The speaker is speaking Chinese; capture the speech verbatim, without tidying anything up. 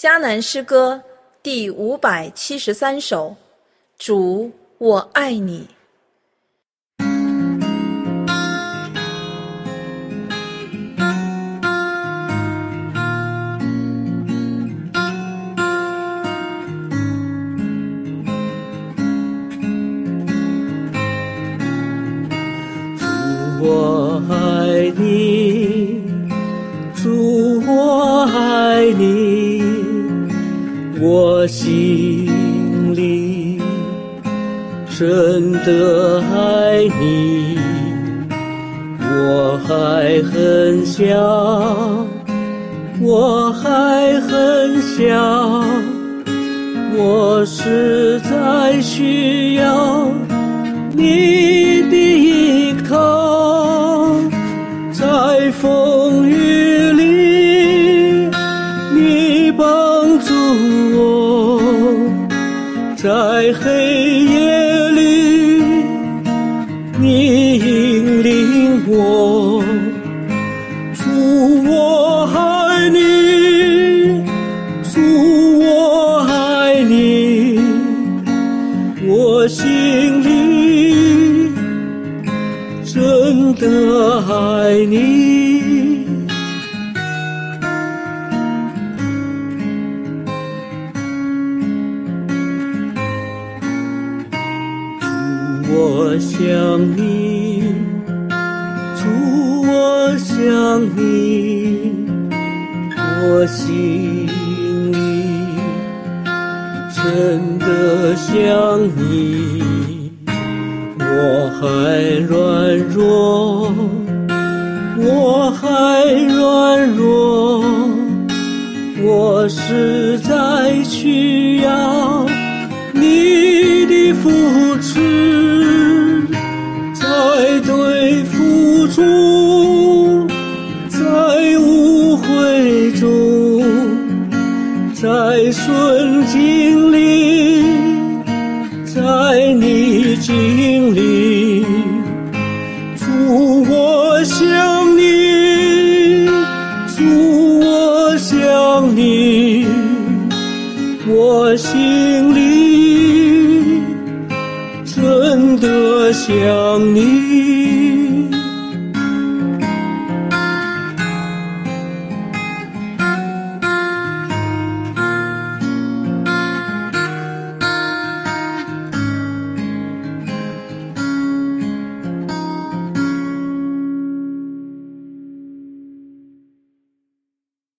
迦南诗歌第五百七十三首，主，我爱你。 我爱你，主，我爱你，我心里真的爱你，我还很小，我还很小，我实在需要你的依靠，在风雨里你帮助我，在黑夜里你引领我，主，我爱你，主，我爱你，我心里真的爱你。我想你，主，我想你，我心里真的想你，我还软弱，我还软弱，我实在需要你的扶持，在对付中，在误会中，在顺境里，在逆境里，主，我想你，主，我想你，我心里真的想